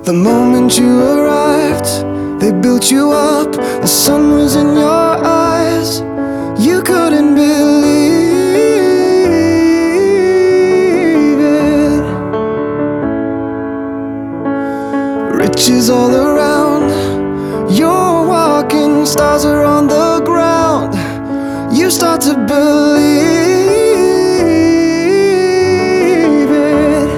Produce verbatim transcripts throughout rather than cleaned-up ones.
The moment you arrived, they built you up. The sun was in your eyes. You couldn't believe it. Riches all around. You're walking, stars are on the ground. You start to believe it.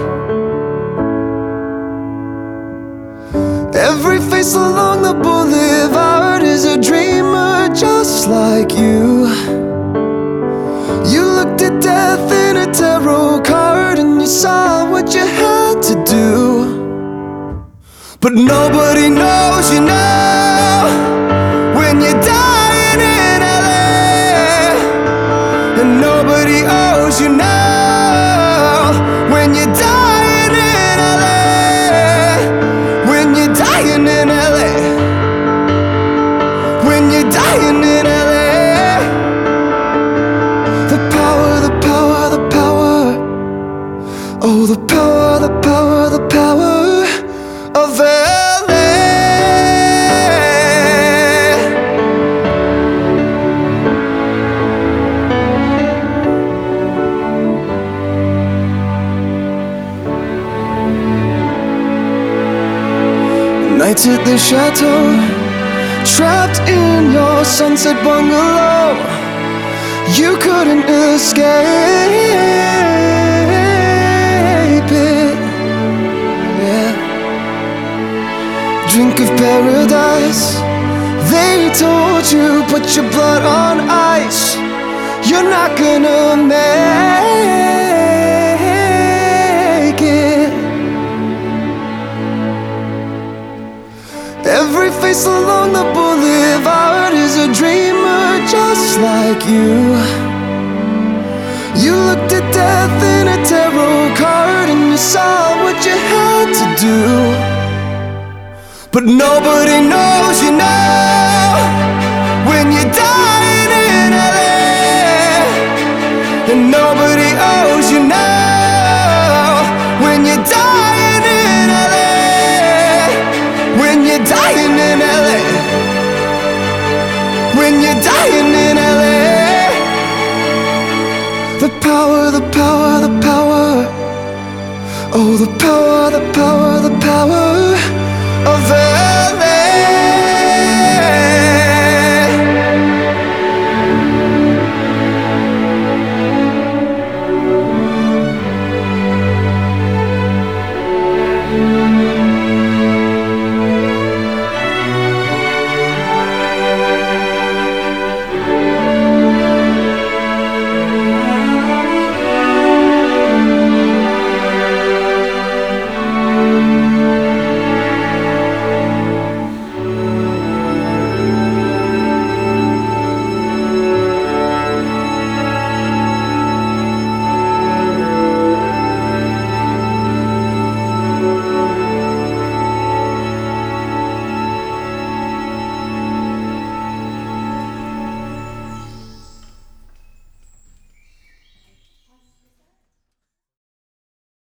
Every face along the boulevard is a dreamer just like you. You looked at death in a tarot card and you saw what you had to do. But nobody knows you now when you're dying in L A. And nobody owes you now when you're dying in L A. When you're dying in L A. When you're dying in L A. The power, the power, the power. Oh, the power, the power, the power of L A. Nights at the chateau, trapped in your sunset bungalow. You couldn't escape it. Yeah. Drink of paradise. They told you put your blood on ice. You're not gonna make it. Every face along the boulevard is a dreamer just like you. You looked at death in a tarot card and you saw what you had to do. But nobody knows you now when you're dying in L A. And nobody owes you now when you're dying in L A. When you're dying in L A. When you're dying in L A. The power, the power, the power. Oh, the power, the power, the power of L A.